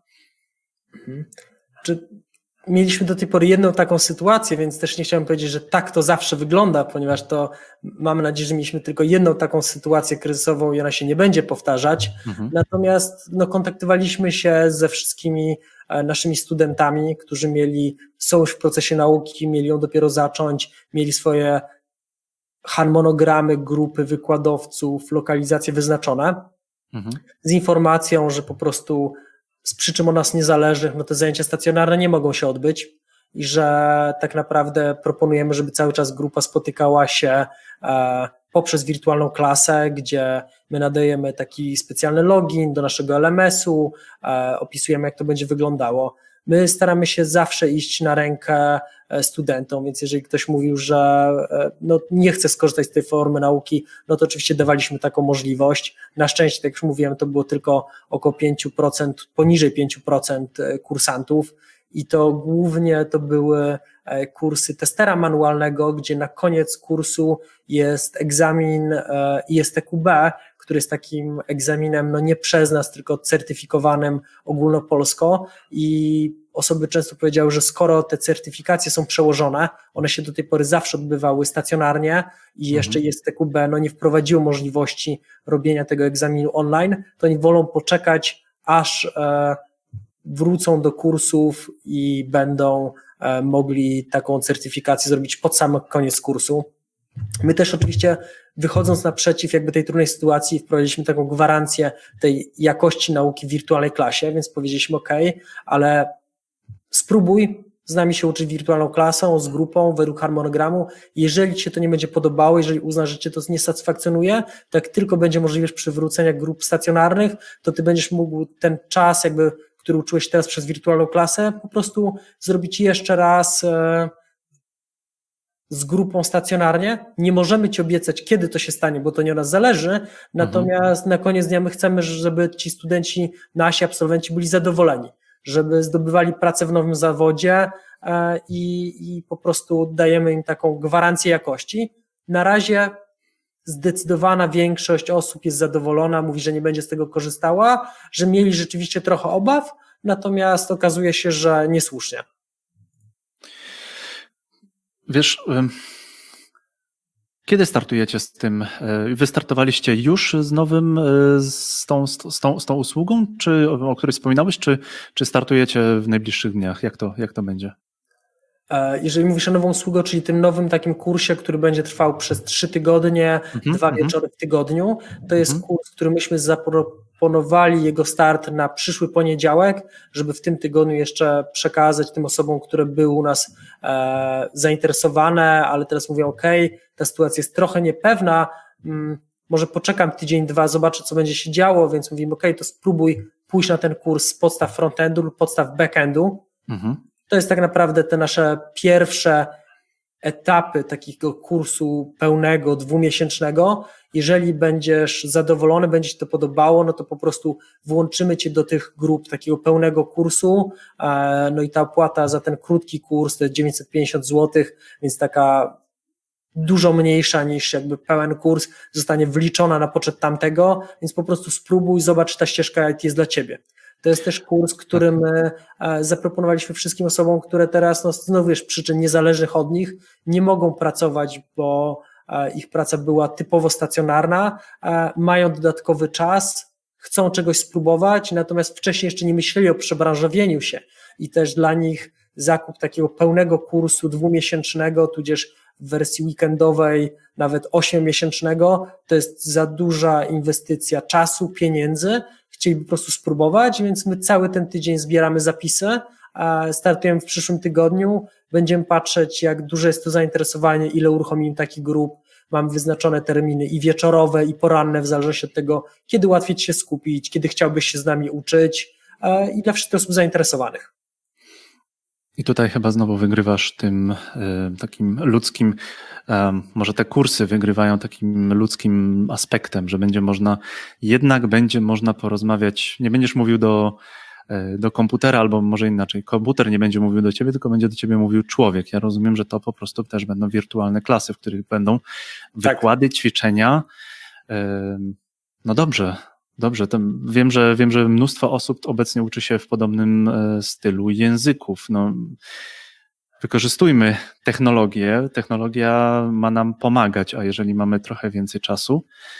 Mieliśmy do tej pory jedną taką sytuację, więc też nie chciałem powiedzieć, że tak to zawsze wygląda, ponieważ to mam nadzieję, że mieliśmy tylko jedną taką sytuację kryzysową i ona się nie będzie powtarzać. Natomiast kontaktowaliśmy się ze wszystkimi naszymi studentami, którzy są już w procesie nauki, mieli ją dopiero zacząć, mieli swoje harmonogramy, grupy wykładowców, lokalizacje wyznaczone, z informacją, że po prostu z przyczyn od nas niezależnych, te zajęcia stacjonarne nie mogą się odbyć i że tak naprawdę proponujemy, żeby cały czas grupa spotykała się poprzez wirtualną klasę, gdzie my nadajemy taki specjalny login do naszego LMS-u, opisujemy, jak to będzie wyglądało. My staramy się zawsze iść na rękę studentom, więc jeżeli ktoś mówił, że nie chce skorzystać z tej formy nauki, to oczywiście dawaliśmy taką możliwość. Na szczęście, tak jak już mówiłem, to było tylko około 5%, poniżej 5% kursantów i to głównie to były kursy testera manualnego, gdzie na koniec kursu jest egzamin ISTQB, który jest takim egzaminem nie przez nas, tylko certyfikowanym ogólnopolsko i osoby często powiedziały, że skoro te certyfikacje są przełożone, one się do tej pory zawsze odbywały stacjonarnie i jeszcze ISTQB nie wprowadziło możliwości robienia tego egzaminu online, to oni wolą poczekać, aż wrócą do kursów i będą mogli taką certyfikację zrobić pod sam koniec kursu. My też oczywiście wychodząc naprzeciw tej trudnej sytuacji wprowadziliśmy taką gwarancję tej jakości nauki w wirtualnej klasie, więc powiedzieliśmy ale spróbuj z nami się uczyć wirtualną klasą, z grupą, według harmonogramu. Jeżeli Ci się to nie będzie podobało, jeżeli uznasz, że Cię to nie satysfakcjonuje, to jak tylko będzie możliwość przywrócenia grup stacjonarnych, to Ty będziesz mógł ten czas, który uczyłeś teraz przez wirtualną klasę, po prostu zrobić jeszcze raz z grupą stacjonarnie. Nie możemy Ci obiecać, kiedy to się stanie, bo to nie od nas zależy, natomiast na koniec dnia my chcemy, żeby ci studenci, nasi absolwenci byli zadowoleni, żeby zdobywali pracę w nowym zawodzie i po prostu dajemy im taką gwarancję jakości. Na razie zdecydowana większość osób jest zadowolona, mówi, że nie będzie z tego korzystała, że mieli rzeczywiście trochę obaw, natomiast okazuje się, że niesłusznie. Wiesz, kiedy startujecie z tym? Wy startowaliście już z nowym, z tą usługą, o której wspominałeś, czy startujecie w najbliższych dniach? Jak to będzie? Jeżeli mówisz o nową usługę, czyli tym nowym takim kursie, który będzie trwał przez 3 tygodnie, 2 wieczory w tygodniu, to jest kurs, który myśmy zaproponowali jego start na przyszły poniedziałek, żeby w tym tygodniu jeszcze przekazać tym osobom, które były u nas zainteresowane, ale teraz mówią ta sytuacja jest trochę niepewna, może poczekam tydzień, 2, zobaczę, co będzie się działo, więc mówimy to spróbuj pójść na ten kurs z podstaw frontendu lub podstaw backendu. To jest tak naprawdę te nasze pierwsze etapy takiego kursu pełnego, 2-miesięcznego. Jeżeli będziesz zadowolony, będzie Ci to podobało, to po prostu włączymy Cię do tych grup takiego pełnego kursu, i ta opłata za ten krótki kurs to jest 950 zł, więc taka dużo mniejsza niż pełen kurs zostanie wliczona na poczet tamtego, więc po prostu spróbuj, zobacz, czy ta ścieżka IT jest dla Ciebie. To jest też kurs, który my zaproponowaliśmy wszystkim osobom, które teraz, znowu z przyczyn niezależnych od nich, nie mogą pracować, bo ich praca była typowo stacjonarna, mają dodatkowy czas, chcą czegoś spróbować, natomiast wcześniej jeszcze nie myśleli o przebranżowieniu się i też dla nich zakup takiego pełnego kursu 2-miesięcznego, tudzież w wersji weekendowej nawet 8-miesięcznego, to jest za duża inwestycja czasu, pieniędzy, chcieli po prostu spróbować, więc my cały ten tydzień zbieramy zapisy, startujemy w przyszłym tygodniu, będziemy patrzeć, jak duże jest to zainteresowanie, ile uruchomimy takich grup, mamy wyznaczone terminy i wieczorowe, i poranne, w zależności od tego, kiedy łatwiej Ci się skupić, kiedy chciałbyś się z nami uczyć i dla wszystkich osób zainteresowanych. I tutaj chyba znowu wygrywasz tym takim ludzkim, może te kursy wygrywają takim ludzkim aspektem, że jednak będzie można porozmawiać, nie będziesz mówił do komputera, albo może inaczej, komputer nie będzie mówił do ciebie, tylko będzie do ciebie mówił człowiek. Ja rozumiem, że to po prostu też będą wirtualne klasy, w których będą wykłady, ćwiczenia. No dobrze. To wiem, że mnóstwo osób obecnie uczy się w podobnym stylu języków. No, wykorzystujmy technologię. Technologia ma nam pomagać, a jeżeli mamy trochę więcej czasu,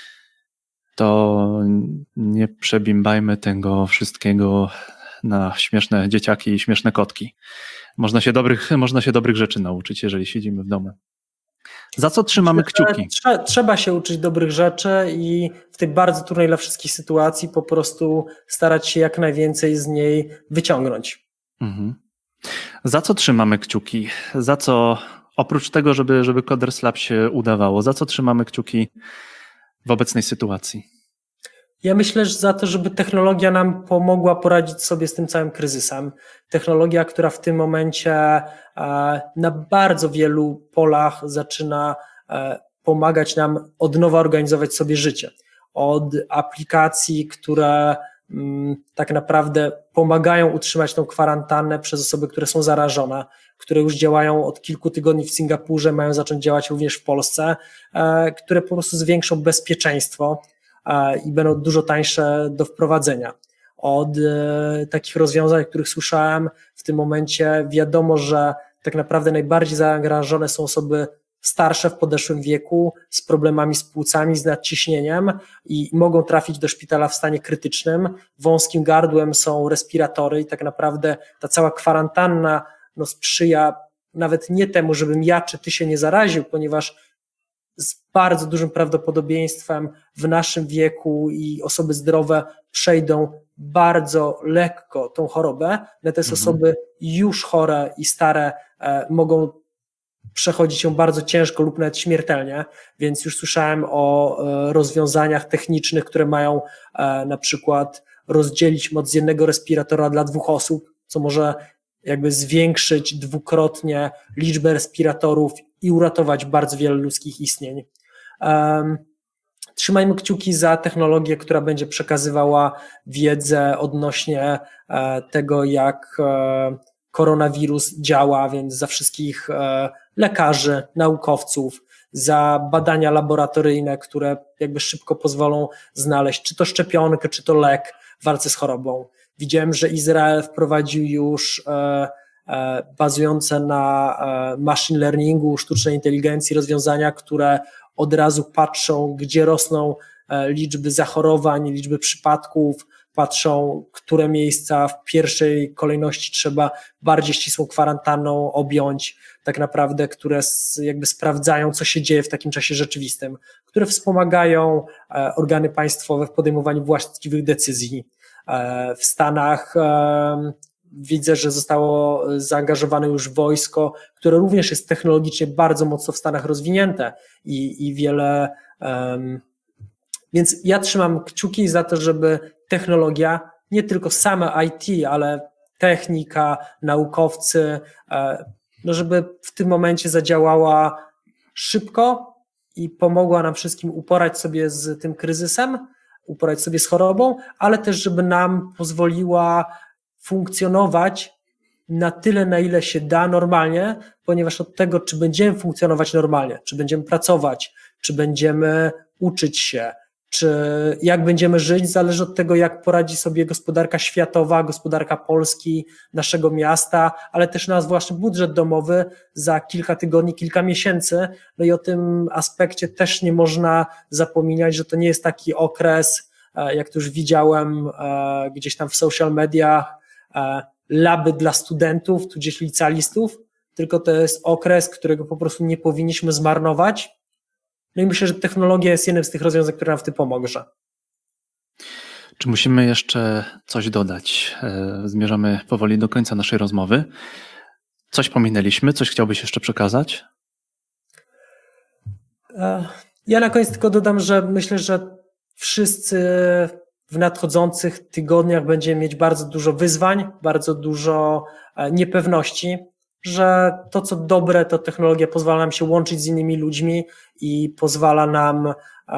to nie przebimbajmy tego wszystkiego na śmieszne dzieciaki i śmieszne kotki. Można się dobrych rzeczy nauczyć, jeżeli siedzimy w domu. Za co trzymamy kciuki? Trzeba się uczyć dobrych rzeczy i w tej bardzo trudnej dla wszystkich sytuacji po prostu starać się jak najwięcej z niej wyciągnąć. Mhm. Za co trzymamy kciuki? Za co, oprócz tego, żeby Coders Lab się udawało, za co trzymamy kciuki w obecnej sytuacji? Ja myślę, że za to, żeby technologia nam pomogła poradzić sobie z tym całym kryzysem. Technologia, która w tym momencie na bardzo wielu polach zaczyna pomagać nam od nowa organizować sobie życie. Od aplikacji, które tak naprawdę pomagają utrzymać tą kwarantannę przez osoby, które są zarażone, które już działają od kilku tygodni w Singapurze, mają zacząć działać również w Polsce, które po prostu zwiększą bezpieczeństwo i będą dużo tańsze do wprowadzenia. Od takich rozwiązań, o których słyszałem, w tym momencie wiadomo, że tak naprawdę najbardziej zaangażowane są osoby starsze w podeszłym wieku z problemami z płucami, z nadciśnieniem i mogą trafić do szpitala w stanie krytycznym. Wąskim gardłem są respiratory i tak naprawdę ta cała kwarantanna sprzyja nawet nie temu, żebym ja czy ty się nie zaraził, ponieważ z bardzo dużym prawdopodobieństwem w naszym wieku i osoby zdrowe przejdą bardzo lekko tą chorobę, natomiast osoby już chore i stare mogą przechodzić ją bardzo ciężko lub nawet śmiertelnie, więc już słyszałem o rozwiązaniach technicznych, które mają na przykład rozdzielić moc z jednego respiratora dla 2 osób, co może jakby zwiększyć dwukrotnie liczbę respiratorów i uratować bardzo wiele ludzkich istnień. Trzymajmy kciuki za technologię, która będzie przekazywała wiedzę odnośnie tego, jak koronawirus działa, więc za wszystkich lekarzy, naukowców, za badania laboratoryjne, które jakby szybko pozwolą znaleźć czy to szczepionkę, czy to lek w walce z chorobą. Widziałem, że Izrael wprowadził już bazujące na machine learningu, sztucznej inteligencji rozwiązania, które od razu patrzą, gdzie rosną liczby zachorowań, liczby przypadków, patrzą, które miejsca w pierwszej kolejności trzeba bardziej ścisłą kwarantanną objąć, tak naprawdę, które jakby sprawdzają, co się dzieje w takim czasie rzeczywistym, które wspomagają organy państwowe w podejmowaniu właściwych decyzji. W Stanach widzę, że zostało zaangażowane już wojsko, które również jest technologicznie bardzo mocno w Stanach rozwinięte i wiele. Więc ja trzymam kciuki za to, żeby technologia, nie tylko same IT, ale technika, naukowcy, żeby w tym momencie zadziałała szybko i pomogła nam wszystkim uporać sobie z tym kryzysem, uporać sobie z chorobą, ale też żeby nam pozwoliła funkcjonować na tyle, na ile się da normalnie, ponieważ od tego, czy będziemy funkcjonować normalnie, czy będziemy pracować, czy będziemy uczyć się, czy jak będziemy żyć, zależy od tego, jak poradzi sobie gospodarka światowa, gospodarka Polski, naszego miasta, ale też nasz własny budżet domowy za kilka tygodni, kilka miesięcy. No i o tym aspekcie też nie można zapominać, że to nie jest taki okres, jak to już widziałem gdzieś tam w social mediach, laby dla studentów, tudzież licealistów, tylko to jest okres, którego po prostu nie powinniśmy zmarnować. No i myślę, że technologia jest jednym z tych rozwiązań, które nam w tym pomoże. Czy musimy jeszcze coś dodać? Zmierzamy powoli do końca naszej rozmowy. Coś pominęliśmy? Coś chciałbyś jeszcze przekazać? Ja na koniec tylko dodam, że myślę, że wszyscy w nadchodzących tygodniach będziemy mieć bardzo dużo wyzwań, bardzo dużo niepewności, że to, co dobre, to technologia pozwala nam się łączyć z innymi ludźmi i pozwala nam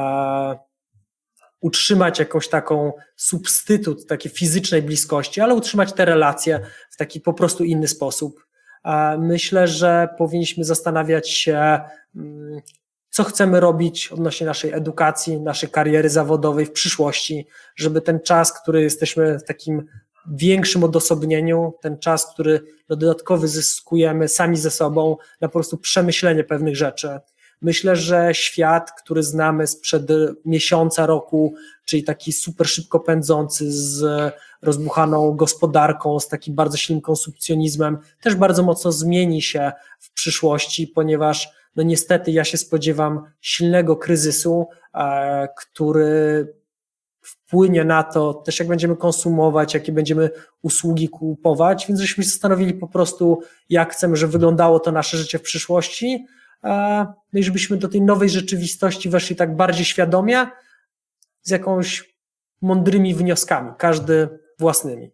utrzymać jakąś taką substytut takiej fizycznej bliskości, ale utrzymać te relacje w taki po prostu inny sposób. Myślę, że powinniśmy zastanawiać się, co chcemy robić odnośnie naszej edukacji, naszej kariery zawodowej w przyszłości, żeby ten czas, który jesteśmy w takim większym odosobnieniu, ten czas, który dodatkowy zyskujemy sami ze sobą, na po prostu przemyślenie pewnych rzeczy. Myślę, że świat, który znamy sprzed miesiąca, roku, czyli taki super szybko pędzący z rozbuchaną gospodarką, z takim bardzo silnym konsumpcjonizmem, też bardzo mocno zmieni się w przyszłości, ponieważ no niestety ja się spodziewam silnego kryzysu, który wpłynie na to też, jak będziemy konsumować, jakie będziemy usługi kupować, więc żeśmy się zastanowili po prostu, jak chcemy, żeby wyglądało to nasze życie w przyszłości, no i żebyśmy do tej nowej rzeczywistości weszli tak bardziej świadomie, z jakąś mądrymi wnioskami, każdy własnymi.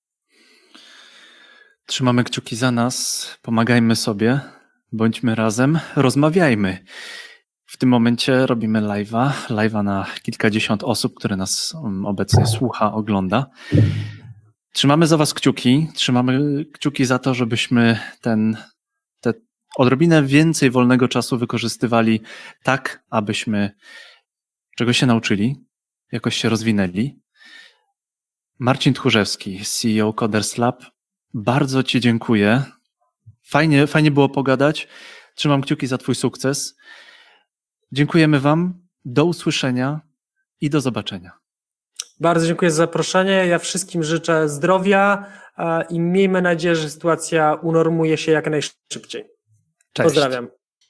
Trzymamy kciuki za nas, pomagajmy sobie, bądźmy razem, rozmawiajmy. W tym momencie robimy live'a na kilkadziesiąt osób, które nas obecnie słucha, ogląda. Trzymamy za was kciuki, trzymamy kciuki za to, żebyśmy te odrobinę więcej wolnego czasu wykorzystywali tak, abyśmy czegoś się nauczyli, jakoś się rozwinęli. Marcin Tchórzewski, CEO Coders Lab, bardzo ci dziękuję. Fajnie było pogadać. Trzymam kciuki za twój sukces. Dziękujemy wam. Do usłyszenia i do zobaczenia. Bardzo dziękuję za zaproszenie. Ja wszystkim życzę zdrowia i miejmy nadzieję, że sytuacja unormuje się jak najszybciej. Cześć. Pozdrawiam.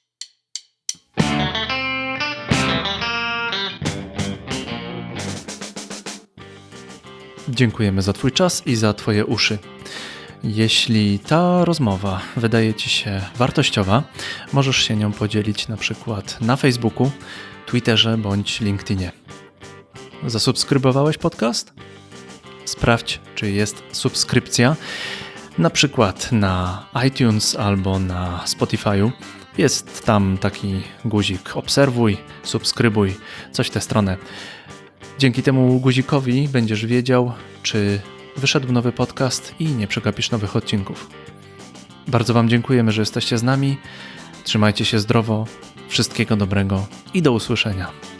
Dziękujemy za twój czas i za twoje uszy. Jeśli ta rozmowa wydaje ci się wartościowa, możesz się nią podzielić na przykład na Facebooku, Twitterze bądź LinkedInie. Zasubskrybowałeś podcast? Sprawdź, czy jest subskrypcja, na przykład na iTunes albo na Spotify'u. Jest tam taki guzik obserwuj, subskrybuj, coś w tę stronę. Dzięki temu guzikowi będziesz wiedział, czy wyszedł nowy podcast i nie przegapisz nowych odcinków. Bardzo wam dziękujemy, że jesteście z nami. Trzymajcie się zdrowo, wszystkiego dobrego i do usłyszenia.